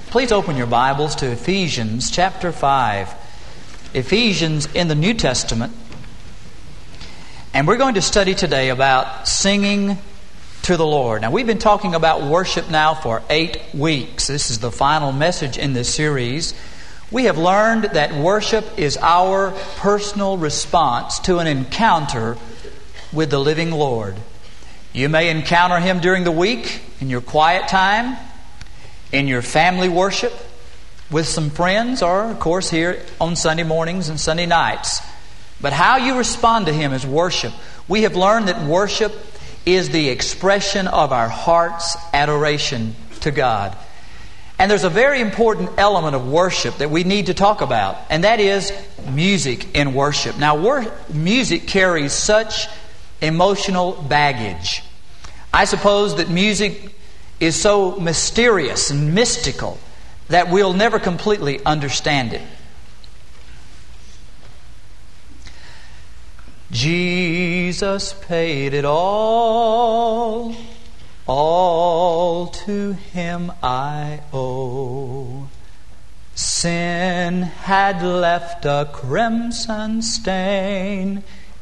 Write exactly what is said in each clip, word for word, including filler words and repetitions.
Please open your Bibles to Ephesians chapter five. Ephesians in the New Testament. And we're going to study today about singing to the Lord. Now, we've been talking about worship now for eight weeks. This is the final message in this series. We have learned that worship is our personal response to an encounter with the living Lord. You may encounter Him during the week, in your quiet time, in your family worship, with some friends, or, of course, here on Sunday mornings and Sunday nights. But how you respond to Him is worship. We have learned that worship is the expression of our heart's adoration to God. And there's a very important element of worship that we need to talk about, and that is music in worship. Now, wor- music carries such emotional baggage. I suppose that music is so mysterious and mystical that we'll never completely understand it. Jesus paid it all, all to Him I owe. Sin had left a crimson stain,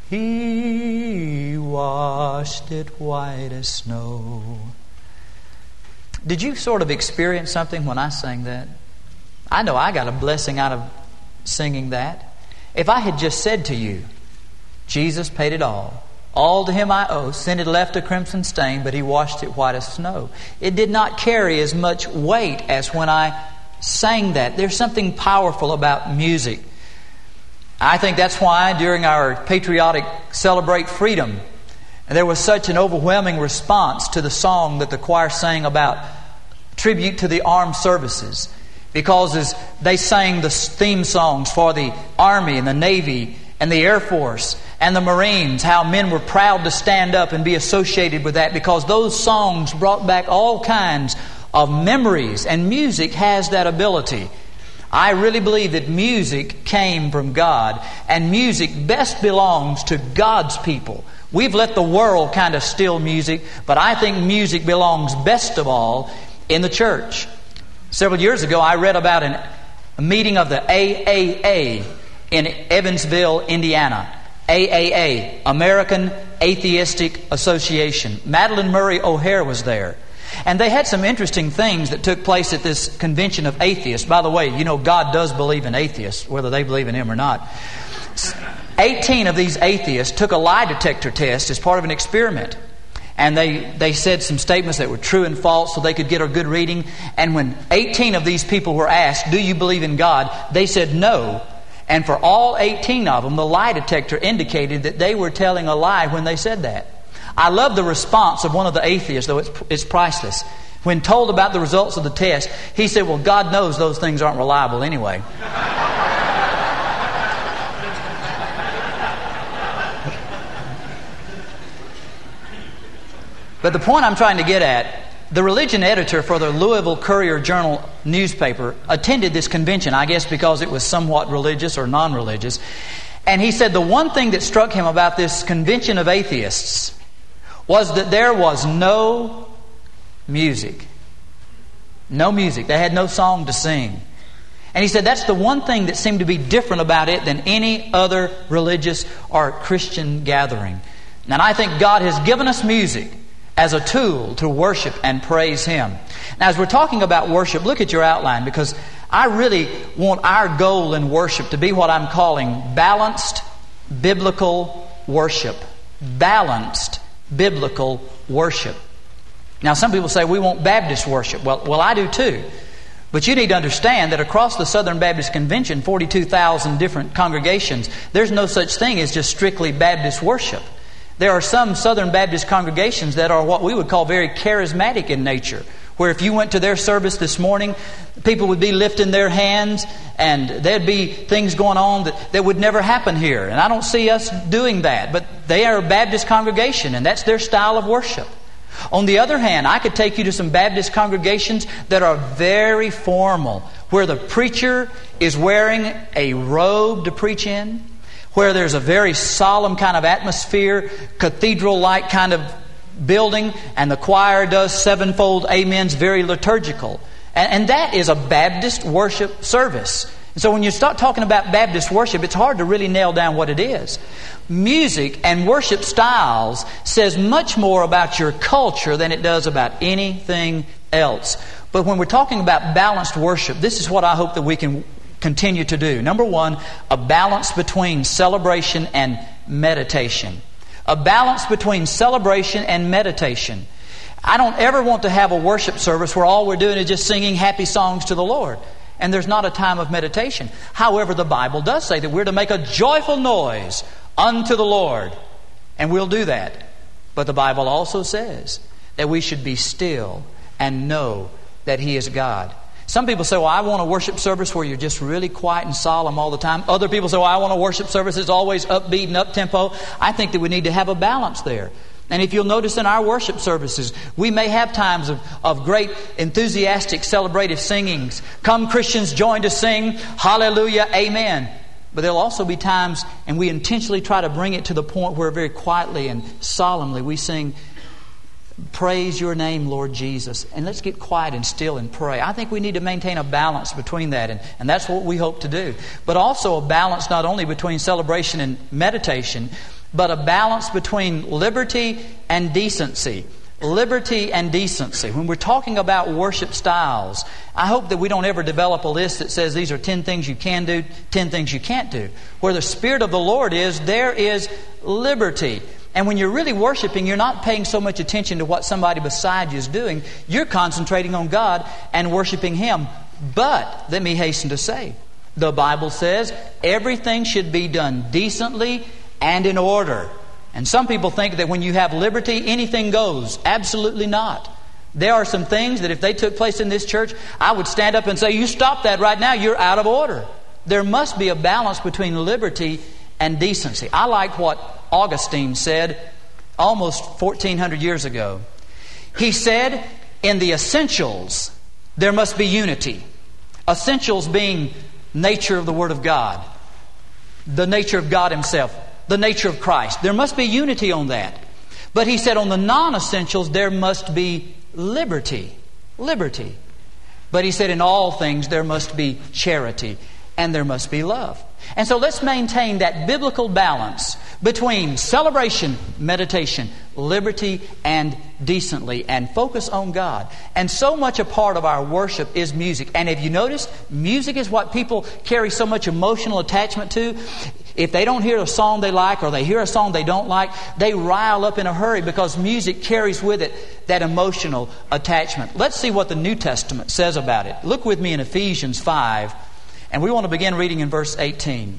He washed it white as snow. Did you sort of experience something when I sang that? I know I got a blessing out of singing that. If I had just said to you, Jesus paid it all. All to Him I owe. Sin had left a crimson stain, but He washed it white as snow. It did not carry as much weight as when I sang that. There's something powerful about music. I think that's why during our patriotic Celebrate Freedom, there was such an overwhelming response to the song that the choir sang about tribute to the armed services. Because as they sang the theme songs for the Army and the Navy and the Air Force and the Marines, how men were proud to stand up and be associated with that, because those songs brought back all kinds of memories, and music has that ability. I really believe that music came from God, and music best belongs to God's people. We've let the world kind of steal music, but I think music belongs best of all in the church. Several years ago, I read about an, a meeting of the A A A in Evansville, Indiana. A A A, American Atheistic Association. Madalyn Murray O'Hair was there. And they had some interesting things that took place at this convention of atheists. By the way, you know, God does believe in atheists, whether they believe in Him or not. eighteen of these atheists took a lie detector test as part of an experiment. And they, they said some statements that were true and false so they could get a good reading. And when eighteen of these people were asked, do you believe in God? They said no. And for all eighteen of them, the lie detector indicated that they were telling a lie when they said that. I love the response of one of the atheists, though it's, it's priceless. When told about the results of the test, he said, well, God knows those things aren't reliable anyway. But the point I'm trying to get at, the religion editor for the Louisville Courier-Journal newspaper attended this convention, I guess because it was somewhat religious or non-religious. And he said the one thing that struck him about this convention of atheists was that there was no music. No music. They had no song to sing. And he said that's the one thing that seemed to be different about it than any other religious or Christian gathering. And I think God has given us music as a tool to worship and praise Him. Now, as we're talking about worship, look at your outline, because I really want our goal in worship to be what I'm calling balanced biblical worship. Balanced biblical worship. Now, some people say we want Baptist worship. Well, well, I do too. But you need to understand that across the Southern Baptist Convention, forty-two thousand different congregations, there's no such thing as just strictly Baptist worship. There are some Southern Baptist congregations that are what we would call very charismatic in nature, where if you went to their service this morning, people would be lifting their hands and there'd be things going on that, that would never happen here. And I don't see us doing that, but they are a Baptist congregation and that's their style of worship. On the other hand, I could take you to some Baptist congregations that are very formal, where the preacher is wearing a robe to preach in, where there's a very solemn kind of atmosphere, cathedral-like kind of building, and the choir does sevenfold amens, very liturgical. And, and that is a Baptist worship service. And so when you start talking about Baptist worship, it's hard to really nail down what it is. Music and worship styles says much more about your culture than it does about anything else. But when we're talking about balanced worship, this is what I hope that we can continue to do. Number one, a balance between celebration and meditation. A balance between celebration and meditation. I don't ever want to have a worship service where all we're doing is just singing happy songs to the Lord, and there's not a time of meditation. However, the Bible does say that we're to make a joyful noise unto the Lord, and we'll do that. But the Bible also says that we should be still and know that He is God. Some people say, well, I want a worship service where you're just really quiet and solemn all the time. Other people say, well, I want a worship service that's always upbeat and up-tempo. I think that we need to have a balance there. And if you'll notice in our worship services, we may have times of, of great enthusiastic celebrative singings. Come Christians, join to sing, hallelujah, amen. But there'll also be times, and we intentionally try to bring it to the point where very quietly and solemnly we sing, praise your name, Lord Jesus. And let's get quiet and still and pray. I think we need to maintain a balance between that, and, and that's what we hope to do. But also a balance not only between celebration and meditation, but a balance between liberty and decency. Liberty and decency. When we're talking about worship styles, I hope that we don't ever develop a list that says these are ten things you can do, ten things you can't do. Where the Spirit of the Lord is, there is liberty. And when you're really worshiping, you're not paying so much attention to what somebody beside you is doing. You're concentrating on God and worshiping Him. But, let me hasten to say, the Bible says everything should be done decently and in order. And some people think that when you have liberty, anything goes. Absolutely not. There are some things that if they took place in this church, I would stand up and say, you stop that right now, you're out of order. There must be a balance between liberty and decency. I like what Augustine said almost fourteen hundred years ago. He said, in the essentials, there must be unity. Essentials being nature of the Word of God, the nature of God Himself, the nature of Christ. There must be unity on that. But he said on the non-essentials, there must be liberty. Liberty. But he said in all things, there must be charity and there must be love. And so let's maintain that biblical balance between celebration, meditation, liberty, and decently, and focus on God. And so much a part of our worship is music. And have you noticed, music is what people carry so much emotional attachment to. If they don't hear a song they like, or they hear a song they don't like, they rile up in a hurry because music carries with it that emotional attachment. Let's see what the New Testament says about it. Look with me in Ephesians five, and we want to begin reading in verse eighteen.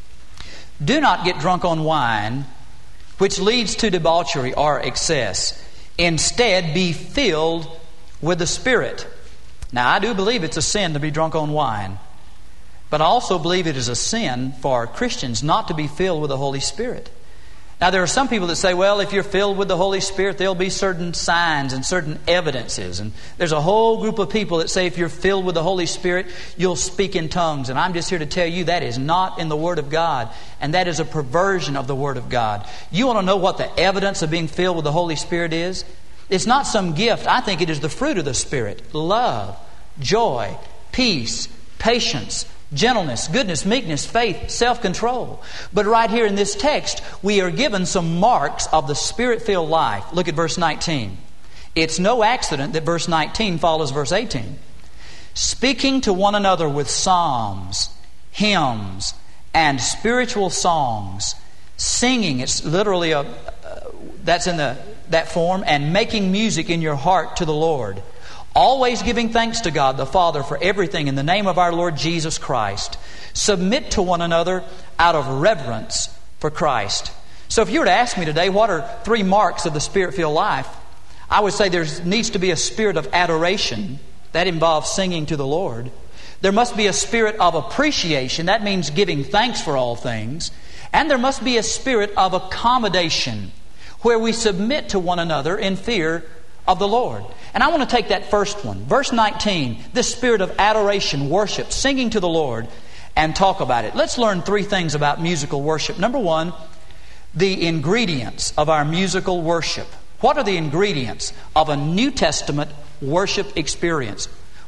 Do not get drunk on wine, which leads to debauchery or excess. Instead, be filled with the Spirit. Now, I do believe it's a sin to be drunk on wine. But I also believe it is a sin for Christians not to be filled with the Holy Spirit. Now, there are some people that say, well, if you're filled with the Holy Spirit, there'll be certain signs and certain evidences. And there's a whole group of people that say if you're filled with the Holy Spirit, you'll speak in tongues. And I'm just here to tell you that is not in the Word of God. And that is a perversion of the Word of God. You want to know what the evidence of being filled with the Holy Spirit is? It's not some gift. I think it is the fruit of the Spirit. Love, joy, peace, patience, gentleness, goodness, meekness, faith, self-control. But right here in this text, we are given some marks of the Spirit-filled life. Look at verse nineteen. It's no accident that verse nineteen follows verse eighteen. Speaking to one another with psalms, hymns, and spiritual songs, singing, it's literally a, uh, that's in the that form, and making music in your heart to the Lord. Always giving thanks to God the Father for everything in the name of our Lord Jesus Christ. Submit to one another out of reverence for Christ. So if you were to ask me today, what are three marks of the Spirit-filled life? I would say there needs to be a spirit of adoration. That involves singing to the Lord. There must be a spirit of appreciation. That means giving thanks for all things. And there must be a spirit of accommodation, where we submit to one another in fear of the Lord. And I want to take that first one, verse nineteen, this spirit of adoration, worship, singing to the Lord, and talk about it. Let's learn three things about musical worship. Number one, the ingredients of our musical worship. What are the ingredients of a New Testament worship experience?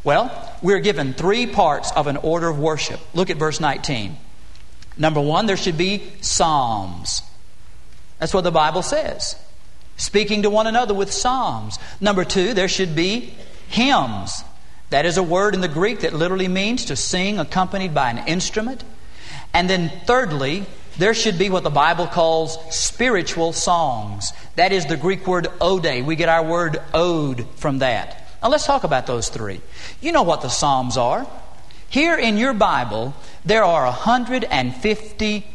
Well, we're given three parts of an order of worship. Look at verse nineteen. Number one, there should be psalms. That's what the Bible says. Speaking to one another with psalms. Number two, there should be hymns. That is a word in the Greek that literally means to sing accompanied by an instrument. And then thirdly, there should be what the Bible calls spiritual songs. That is the Greek word ode. We get our word ode from that. Now let's talk about those three. You know what the psalms are. Here in your Bible, there are one hundred fifty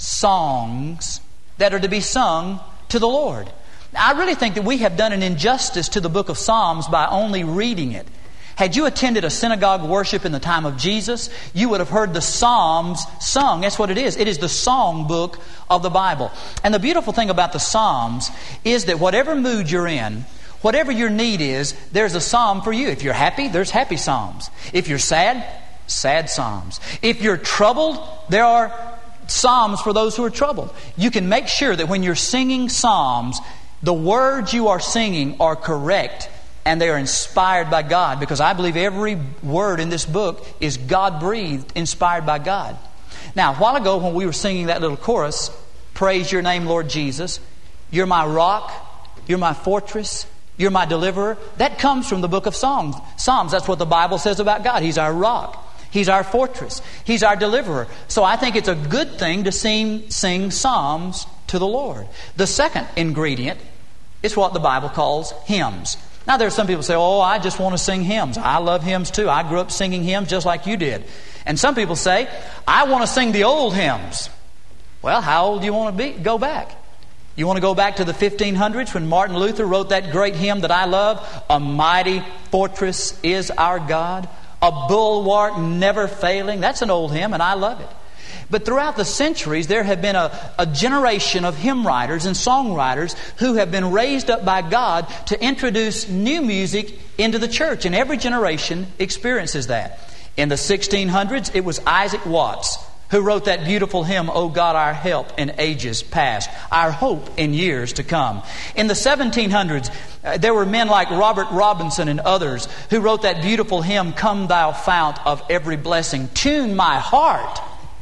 songs that are to be sung to the Lord. Now, I really think that we have done an injustice to the book of Psalms by only reading it. Had you attended a synagogue worship in the time of Jesus, you would have heard the Psalms sung. That's what it is. It is the song book of the Bible. And the beautiful thing about the Psalms is that whatever mood you're in, whatever your need is, there's a psalm for you. If you're happy, there's happy psalms. If you're sad, sad psalms. If you're troubled, there are psalms for those who are troubled. You can make sure that when you're singing psalms, the words you are singing are correct and they are inspired by God, because I believe every word in this book is God-breathed, inspired by God. Now, a while ago when we were singing that little chorus, praise your name, Lord Jesus, you're my rock, you're my fortress, you're my deliverer, that comes from the book of Psalms. Psalms, that's what the Bible says about God. He's our rock. He's our fortress. He's our deliverer. So I think it's a good thing to sing, sing psalms to the Lord. The second ingredient is what the Bible calls hymns. Now there are some people who say, oh, I just want to sing hymns. I love hymns too. I grew up singing hymns just like you did. And some people say, I want to sing the old hymns. Well, how old do you want to be? Go back. You want to go back to the fifteen hundreds when Martin Luther wrote that great hymn that I love? A mighty fortress is our God, a bulwark never failing. That's an old hymn and I love it. But throughout the centuries, there have been a, a generation of hymn writers and songwriters who have been raised up by God to introduce new music into the church. And every generation experiences that. In the sixteen hundreds, it was Isaac Watts who wrote that beautiful hymn, O God, our help in ages past, our hope in years to come. In the seventeen hundreds, uh, there were men like Robert Robinson and others who wrote that beautiful hymn, Come Thou Fount of Every Blessing, tune my heart.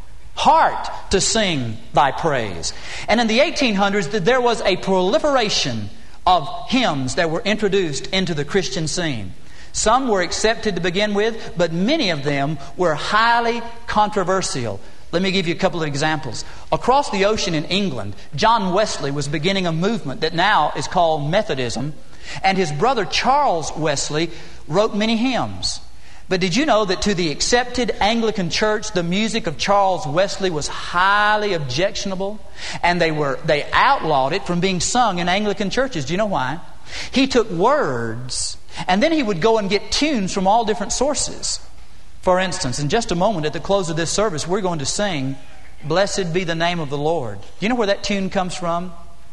Heart to sing thy praise. And in the eighteen hundreds, there was a proliferation of hymns that were introduced into the Christian scene. Some were accepted to begin with, but many of them were highly controversial. Let me give you a couple of examples. Across the ocean in England, John Wesley was beginning a movement that now is called Methodism, and his brother Charles Wesley wrote many hymns. But did you know that to the accepted Anglican church, the music of Charles Wesley was highly objectionable? And they were they outlawed it from being sung in Anglican churches. Do you know why? He took words and then he would go and get tunes from all different sources. For instance, in just a moment at the close of this service, we're going to sing, Blessed be the name of the Lord. Do you know where that tune comes from?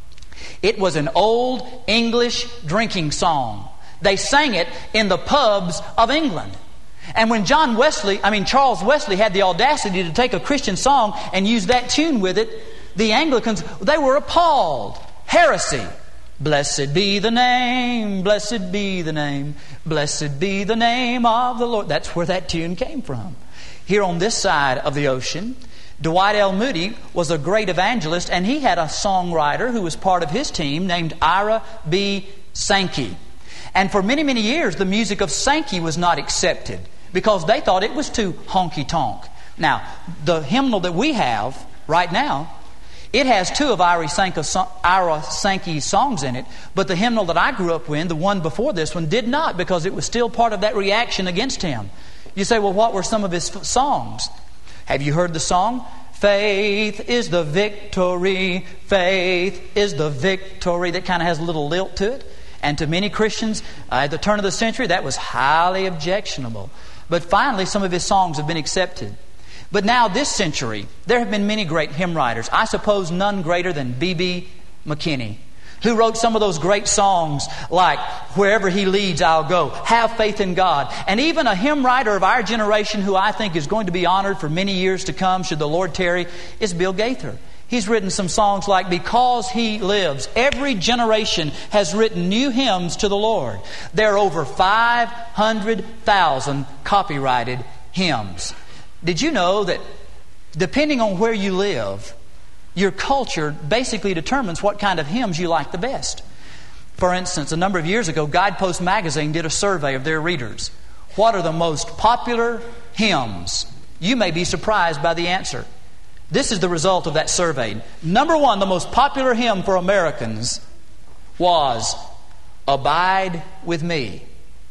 It was an old English drinking song. They sang it in the pubs of England. And when John Wesley, I mean Charles Wesley had the audacity to take a Christian song and use that tune with it, the Anglicans, they were appalled. Heresy. Blessed be the name, blessed be the name, blessed be the name of the Lord. That's where that tune came from. Here on this side of the ocean, Dwight L. Moody was a great evangelist, and he had a songwriter who was part of his team named Ira B. Sankey. And for many, many years, the music of Sankey was not accepted because they thought it was too honky-tonk. Now, the hymnal that we have right now, it has two of Ira Sankey's songs in it, but the hymnal that I grew up with, the one before this one, did not, because it was still part of that reaction against him. You say, well, what were some of his songs? Have you heard the song? Faith is the victory, faith is the victory. That kind of has a little lilt to it. And to many Christians uh, at the turn of the century, that was highly objectionable. But finally, some of his songs have been accepted. But now this century, there have been many great hymn writers. I suppose none greater than B B McKinney, who wrote some of those great songs like Wherever He Leads, I'll Go, Have Faith in God. And even a hymn writer of our generation who I think is going to be honored for many years to come, should the Lord tarry, is Bill Gaither. He's written some songs like Because He Lives. Every generation has written new hymns to the Lord. There are over five hundred thousand copyrighted hymns. Did you know that depending on where you live, your culture basically determines what kind of hymns you like the best? For instance, a number of years ago, Guidepost Magazine did a survey of their readers. What are the most popular hymns? You may be surprised by the answer. This is the result of that survey. Number one, the most popular hymn for Americans was Abide With Me.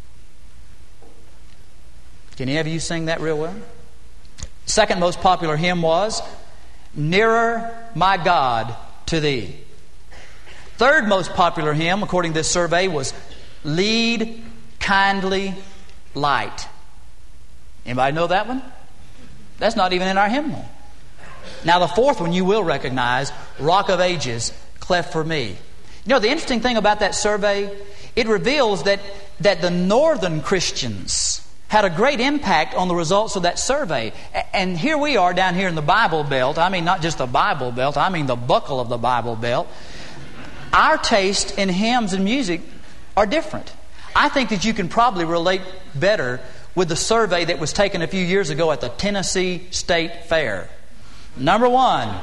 Can any of you sing that real well? Second most popular hymn was Nearer, My God, to Thee. Third most popular hymn, according to this survey, was Lead, Kindly Light. Anybody know that one? That's not even in our hymnal. Now the fourth one you will recognize, Rock of Ages, Cleft for Me. You know, the interesting thing about that survey, it reveals that, that the northern Christians had a great impact on the results of that survey. And here we are down here in the Bible Belt. I mean, not just the Bible Belt, I mean the buckle of the Bible Belt. Our taste in hymns and music are different. I think that you can probably relate better with the survey that was taken a few years ago at the Tennessee State Fair. Number one.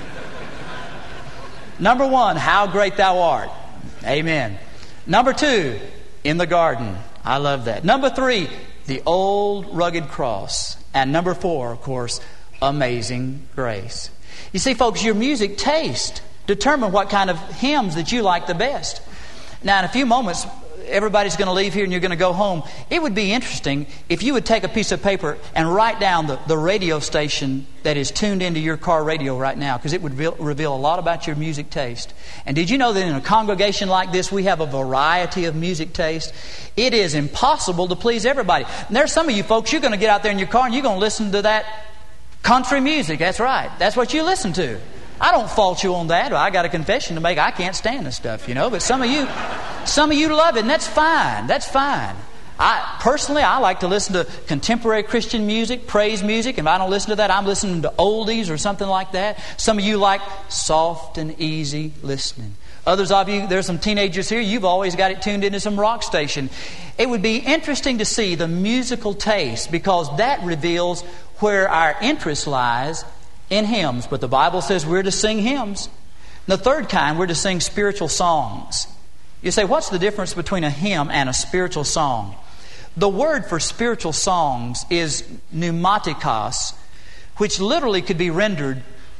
Number one, How Great Thou Art. Amen. Number two, In the Garden. I love that. Number three, The Old Rugged Cross. And number four, of course, Amazing Grace. You see, folks, your music taste determine what kind of hymns that you like the best. Now, in a few moments, everybody's going to leave here and you're going to go home. It would be interesting if you would take a piece of paper and write down the, the radio station that is tuned into your car radio right now, because it would reveal, reveal a lot about your music taste. And did you know that in a congregation like this, we have a variety of music taste? It is impossible to please everybody. And there's some of you folks, you're going to get out there in your car and you're going to listen to that country music. That's right. That's what you listen to. I don't fault you on that. I got a confession to make. I can't stand this stuff, you know. But some of you, some of you love it, and that's fine. That's fine. I personally, I like to listen to contemporary Christian music, praise music. If I don't listen to that, I'm listening to oldies or something like that. Some of you like soft and easy listening. Others of you, there's some teenagers here, you've always got it tuned into some rock station. It would be interesting to see the musical taste, because that reveals where our interest lies in hymns. But the Bible says we're to sing hymns. The third kind, we're to sing spiritual songs. You say, what's the difference between a hymn and a spiritual song? The word for spiritual songs is pneumatikos, which literally could be rendered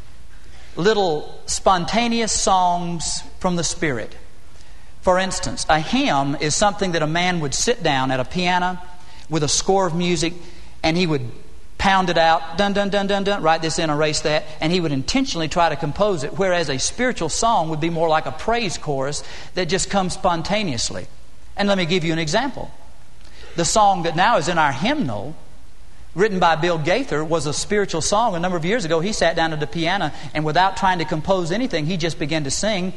little spontaneous songs from the Spirit. For instance, a hymn is something that a man would sit down at a piano with a score of music and he would pound it out, dun, dun, dun, dun, dun, write this in, erase that, and he would intentionally try to compose it, whereas a spiritual song would be more like a praise chorus that just comes spontaneously. And let me give you an example. The song that now is in our hymnal, written by Bill Gaither, was a spiritual song. A number of years ago, he sat down at the piano, and without trying to compose anything, he just began to sing,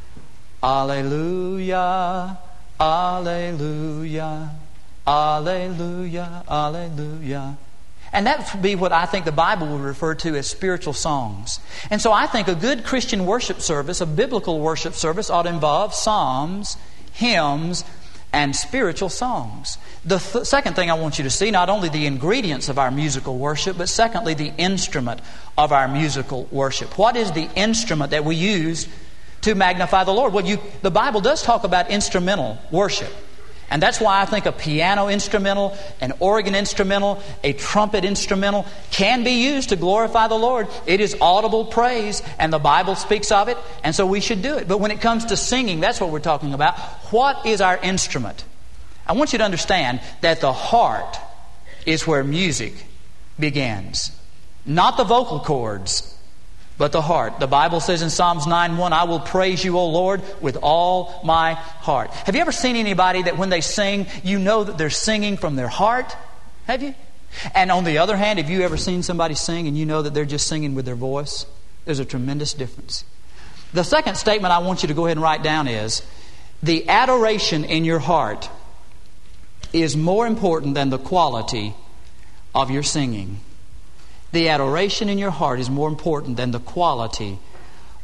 Alleluia, Alleluia, Alleluia, Alleluia. And that would be what I think the Bible would refer to as spiritual songs. And so I think a good Christian worship service, a biblical worship service, ought to involve psalms, hymns, and spiritual songs. The th- second thing I want you to see, not only the ingredients of our musical worship, but secondly, the instrument of our musical worship. What is the instrument that we use to magnify the Lord? Well, you, the Bible does talk about instrumental worship. And that's why I think a piano instrumental, an organ instrumental, a trumpet instrumental can be used to glorify the Lord. It is audible praise, and the Bible speaks of it, and so we should do it. But when it comes to singing, that's what we're talking about. What is our instrument? I want you to understand that the heart is where music begins. Not the vocal cords, but the heart. The Bible says in Psalms nine one, I will praise you, O Lord, with all my heart. Have you ever seen anybody that when they sing, you know that they're singing from their heart? Have you? And on the other hand, have you ever seen somebody sing and you know that they're just singing with their voice? There's a tremendous difference. The second statement I want you to go ahead and write down is, the adoration in your heart is more important than the quality of your singing. The adoration in your heart is more important than the quality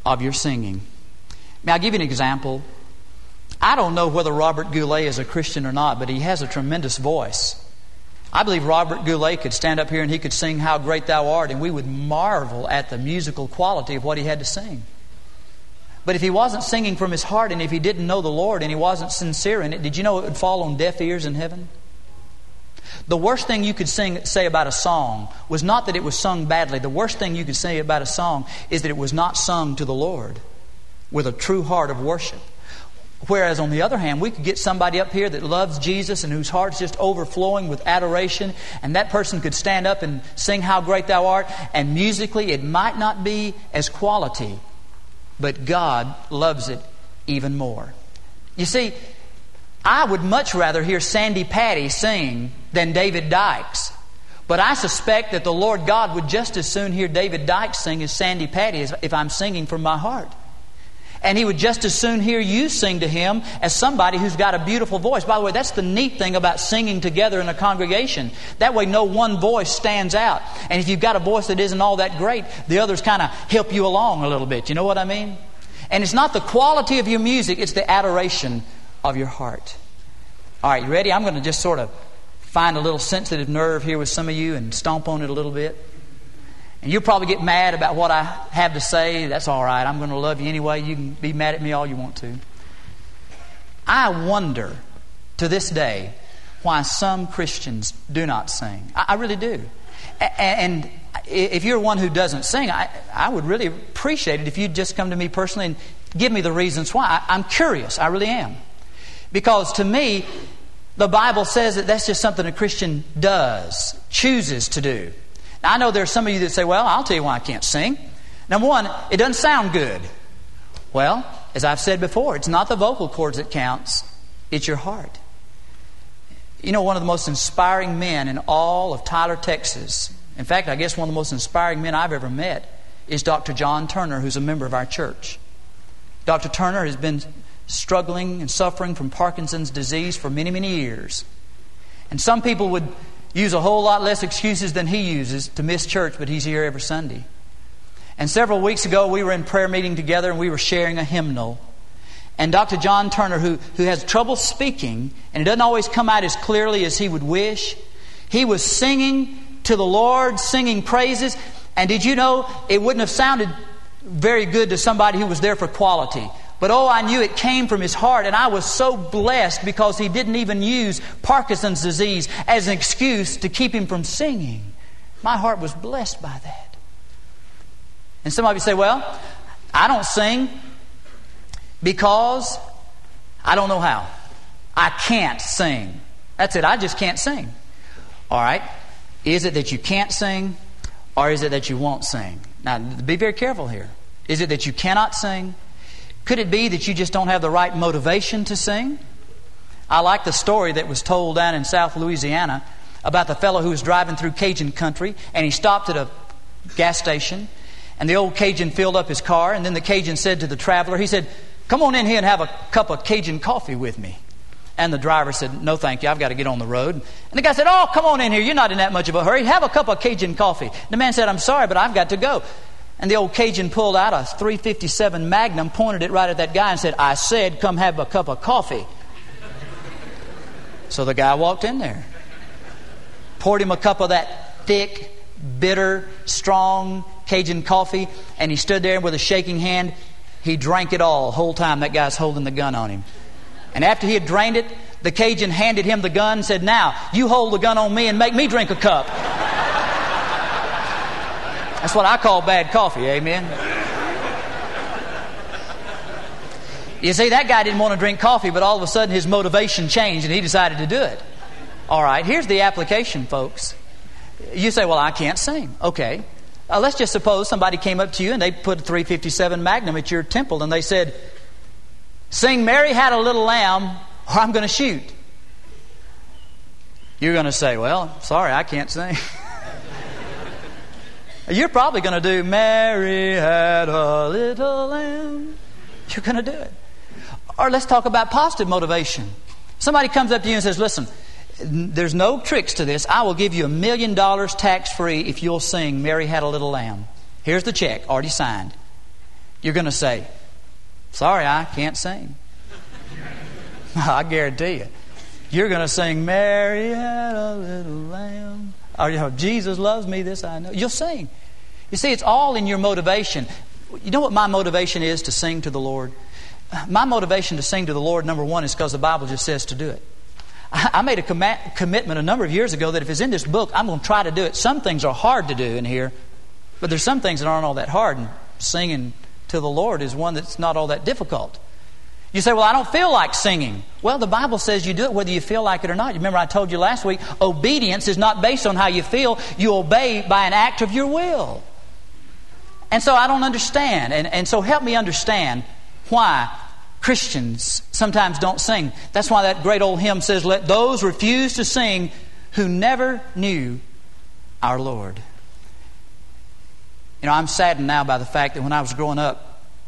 of your singing. May I give you an example? I don't know whether Robert Goulet is a Christian or not, but he has a tremendous voice. I believe Robert Goulet could stand up here and he could sing How Great Thou Art, and we would marvel at the musical quality of what he had to sing. But if he wasn't singing from his heart, and if he didn't know the Lord, and he wasn't sincere in it, did you know it would fall on deaf ears in heaven? The worst thing you could sing, say about a song was not that it was sung badly. The worst thing you could say about a song is that it was not sung to the Lord with a true heart of worship. Whereas on the other hand, we could get somebody up here that loves Jesus and whose heart's just overflowing with adoration, and that person could stand up and sing How Great Thou Art, and musically it might not be as quality, but God loves it even more. You see, I would much rather hear Sandy Patty sing than David Dykes. But I suspect that the Lord God would just as soon hear David Dykes sing as Sandy Patty if I'm singing from my heart. And He would just as soon hear you sing to Him as somebody who's got a beautiful voice. By the way, that's the neat thing about singing together in a congregation. That way no one voice stands out. And if you've got a voice that isn't all that great, the others kind of help you along a little bit. You know what I mean? And it's not the quality of your music, it's the adoration of your heart. All right, you ready? I'm going to just sort of find a little sensitive nerve here with some of you and stomp on it a little bit. And you'll probably get mad about what I have to say. That's all right. I'm going to love you anyway. You can be mad at me all you want to. I wonder to this day why some Christians do not sing. I really do. And if you're one who doesn't sing, I, I would really appreciate it if you'd just come to me personally and give me the reasons why. I'm curious. I really am. Because to me, the Bible says that that's just something a Christian does, chooses to do. Now, I know there are some of you that say, well, I'll tell you why I can't sing. Number one, it doesn't sound good. Well, as I've said before, it's not the vocal cords that counts, it's your heart. You know, one of the most inspiring men in all of Tyler, Texas, in fact, I guess one of the most inspiring men I've ever met, is Doctor John Turner, who's a member of our church. Doctor Turner has been struggling and suffering from Parkinson's disease for many, many years. And some people would use a whole lot less excuses than he uses to miss church, but he's here every Sunday. And several weeks ago, we were in prayer meeting together and we were sharing a hymnal. And Doctor John Turner, who, who has trouble speaking, and it doesn't always come out as clearly as he would wish, he was singing to the Lord, singing praises. And did you know, it wouldn't have sounded very good to somebody who was there for quality. But oh, I knew it came from his heart, and I was so blessed because he didn't even use Parkinson's disease as an excuse to keep him from singing. My heart was blessed by that. And some of you say, well, I don't sing because I don't know how. I can't sing. That's it. I just can't sing. All right. Is it that you can't sing, or is it that you won't sing? Now, be very careful here. Is it that you cannot sing? Could it be that you just don't have the right motivation to sing? I like the story that was told down in South Louisiana about the fellow who was driving through Cajun country, and he stopped at a gas station, and the old Cajun filled up his car, and then the Cajun said to the traveler, he said, come on in here and have a cup of Cajun coffee with me. And the driver said, no thank you, I've got to get on the road. And the guy said, oh, come on in here, you're not in that much of a hurry, have a cup of Cajun coffee. And the man said, I'm sorry, but I've got to go. And the old Cajun pulled out a three fifty-seven Magnum, pointed it right at that guy and said, I said, come have a cup of coffee. So the guy walked in there, poured him a cup of that thick, bitter, strong Cajun coffee, and he stood there with a shaking hand. He drank it all the whole time that guy's holding the gun on him. And after he had drained it, the Cajun handed him the gun and said, now, you hold the gun on me and make me drink a cup. That's what I call bad coffee, amen? You see, that guy didn't want to drink coffee, but all of a sudden his motivation changed and he decided to do it. All right, here's the application, folks. You say, well, I can't sing. Okay. Uh, let's just suppose somebody came up to you and they put a three fifty-seven Magnum at your temple and they said, sing Mary Had a Little Lamb or I'm going to shoot. You're going to say, well, sorry, I can't sing. You're probably going to do Mary Had a Little Lamb. You're going to do it. Or let's talk about positive motivation. Somebody comes up to you and says, listen, there's no tricks to this. I will give you a million dollars tax-free if you'll sing Mary Had a Little Lamb. Here's the check, already signed. You're going to say, sorry, I can't sing. I guarantee you. You're going to sing, Mary had a little lamb. Or, you know, Jesus loves me, this I know. You'll sing. You see, it's all in your motivation. You know what my motivation is to sing to the Lord? My motivation to sing to the Lord, number one, is because the Bible just says to do it. I made a com- commitment a number of years ago that if it's in this book, I'm going to try to do it. Some things are hard to do in here, but there's some things that aren't all that hard. And singing to the Lord is one that's not all that difficult. You say, well, I don't feel like singing. Well, the Bible says you do it whether you feel like it or not. You remember I told you last week, obedience is not based on how you feel. You obey by an act of your will. And so I don't understand. And, and so help me understand why Christians sometimes don't sing. That's why that great old hymn says, let those refuse to sing who never knew our Lord. You know, I'm saddened now by the fact that when I was growing up,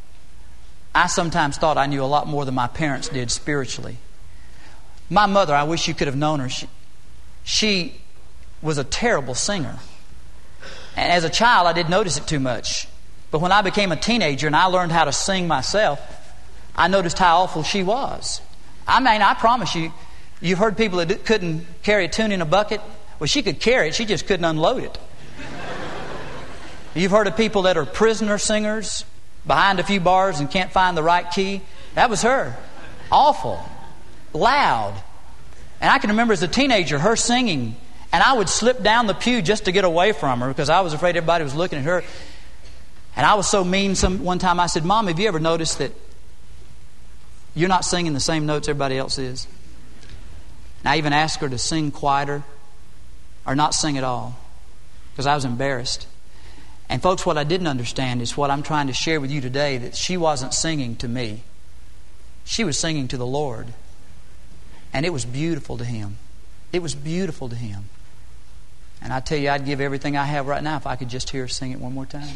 I sometimes thought I knew a lot more than my parents did spiritually. My mother, I wish you could have known her. She, she was a terrible singer. And as a child, I didn't notice it too much. But when I became a teenager and I learned how to sing myself, I noticed how awful she was. I mean, I promise you, you've heard people that couldn't carry a tune in a bucket. Well, she could carry it, she just couldn't unload it. You've heard of people that are prisoner singers, behind a few bars and can't find the right key. That was her. Awful. Loud. And I can remember as a teenager her singing, and I would slip down the pew just to get away from her because I was afraid everybody was looking at her. And I was so mean some one time I said, Mom, have you ever noticed that you're not singing the same notes everybody else is? And I even asked her to sing quieter or not sing at all because I was embarrassed. And folks, what I didn't understand is what I'm trying to share with you today, that she wasn't singing to me. She was singing to the Lord. And it was beautiful to Him. It was beautiful to Him. And I tell you, I'd give everything I have right now if I could just hear her sing it one more time.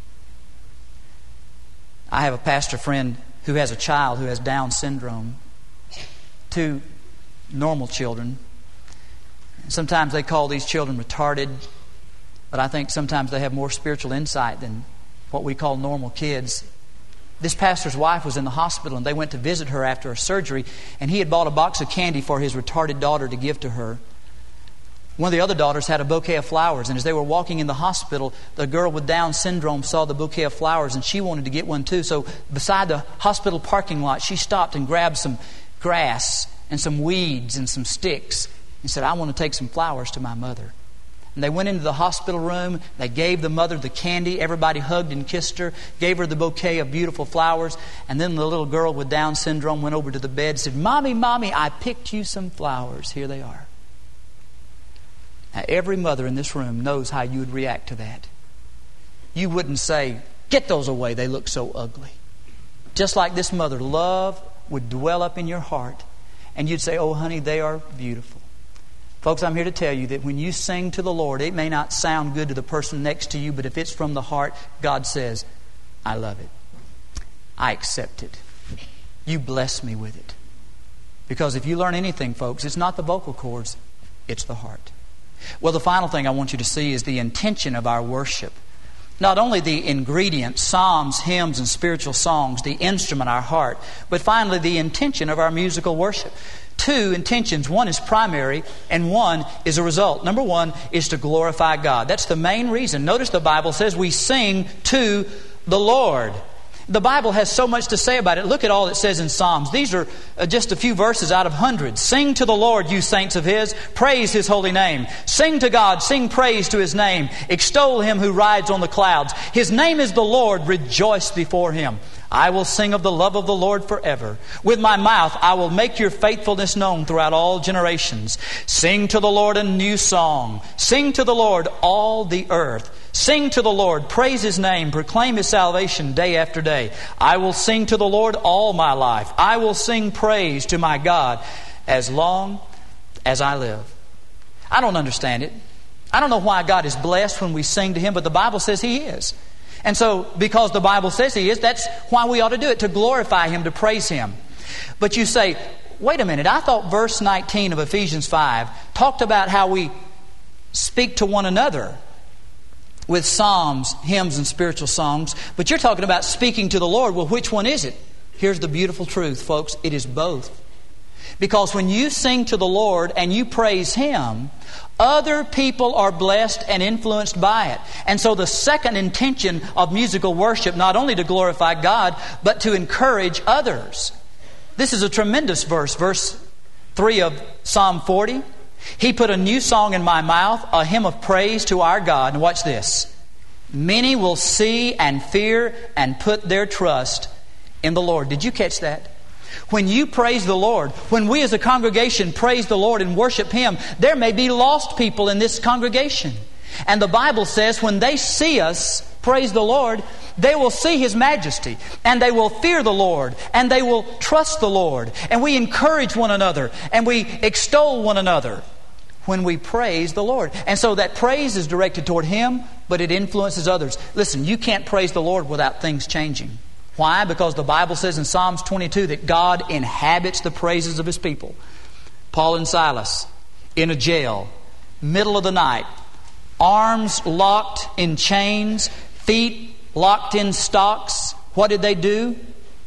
I have a pastor friend who has a child who has Down syndrome. Two normal children. Sometimes they call these children retarded. But I think sometimes they have more spiritual insight than what we call normal kids. This pastor's wife was in the hospital and they went to visit her after a surgery, and he had bought a box of candy for his retarded daughter to give to her. One of the other daughters had a bouquet of flowers, and as they were walking in the hospital, the girl with Down syndrome saw the bouquet of flowers and she wanted to get one too. So beside the hospital parking lot, she stopped and grabbed some grass and some weeds and some sticks and said, I want to take some flowers to my mother. And they went into the hospital room. They gave the mother the candy. Everybody hugged and kissed her. Gave her the bouquet of beautiful flowers. And then the little girl with Down syndrome went over to the bed and said, Mommy, Mommy, I picked you some flowers. Here they are. Now, every mother in this room knows how you would react to that. You wouldn't say, get those away. They look so ugly. Just like this mother, love would dwell up in your heart. And you'd say, oh, honey, they are beautiful. Folks, I'm here to tell you that when you sing to the Lord, it may not sound good to the person next to you, but if it's from the heart, God says, I love it. I accept it. You bless me with it. Because if you learn anything, folks, it's not the vocal cords, it's the heart. Well, the final thing I want you to see is the intention of our worship. Not only the ingredients, psalms, hymns, and spiritual songs, the instrument, our heart, but finally the intention of our musical worship. Two intentions. One is primary and one is a result. Number one is to glorify God. That's the main reason. Notice the Bible says we sing to the Lord. The Bible has so much to say about it. Look at all it says in Psalms. These are just a few verses out of hundreds. Sing to the Lord, you saints of His. Praise His holy name. Sing to God. Sing praise to His name. Extol Him who rides on the clouds. His name is the Lord. Rejoice before Him. I will sing of the love of the Lord forever. With my mouth I will make your faithfulness known throughout all generations. Sing to the Lord a new song. Sing to the Lord all the earth. Sing to the Lord, praise His name, proclaim His salvation day after day. I will sing to the Lord all my life. I will sing praise to my God as long as I live. I don't understand it. I don't know why God is blessed when we sing to Him, but the Bible says He is. And so, because the Bible says He is, that's why we ought to do it, to glorify Him, to praise Him. But you say, wait a minute, I thought verse nineteen of Ephesians five talked about how we speak to one another. with psalms, hymns, and spiritual songs. But you're talking about speaking to the Lord. Well, which one is it? Here's the beautiful truth, folks. It is both. Because when you sing to the Lord and you praise Him, other people are blessed and influenced by it. And so the second intention of musical worship, not only to glorify God, but to encourage others. This is a tremendous verse. Verse three of Psalm forty. He put a new song in my mouth, a hymn of praise to our God. And watch this. Many will see and fear and put their trust in the Lord. Did you catch that? When you praise the Lord, when we as a congregation praise the Lord and worship Him, there may be lost people in this congregation. And the Bible says when they see us praise the Lord, they will see His majesty, and they will fear the Lord, and they will trust the Lord. And we encourage one another, and we extol one another when we praise the Lord. And so that praise is directed toward Him, but it influences others. Listen, you can't praise the Lord without things changing. Why? Because the Bible says in Psalms twenty-two that God inhabits the praises of His people. Paul and Silas in a jail, middle of the night, arms locked in chains, feet locked in stocks. What did they do?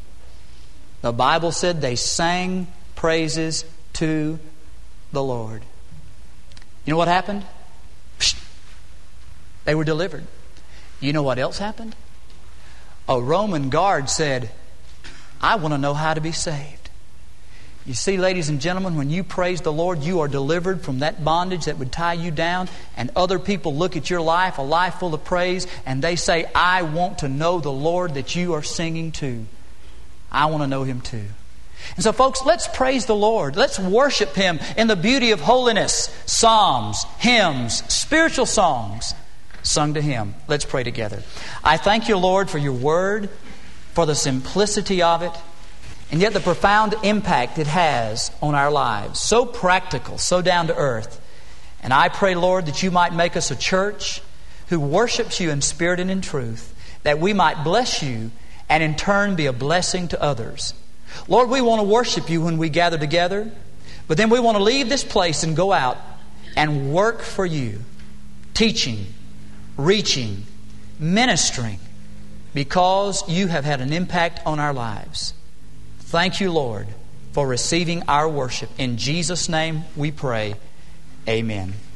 The Bible said they sang praises to the Lord. You know what happened? Psst. They were delivered. You know what else happened? A Roman guard said, I want to know how to be saved. You see, ladies and gentlemen, when you praise the Lord, you are delivered from that bondage that would tie you down. And other people look at your life, a life full of praise, and they say, I want to know the Lord that you are singing to. I want to know Him too. And so, folks, let's praise the Lord. Let's worship Him in the beauty of holiness. Psalms, hymns, spiritual songs sung to Him. Let's pray together. I thank You, Lord, for Your Word, for the simplicity of it, and yet the profound impact it has on our lives. So practical, so down to earth. And I pray, Lord, that You might make us a church who worships You in spirit and in truth, that we might bless You and in turn be a blessing to others. Lord, we want to worship You when we gather together, but then we want to leave this place and go out and work for You, teaching, reaching, ministering, because You have had an impact on our lives. Thank You, Lord, for receiving our worship. In Jesus' name we pray. Amen.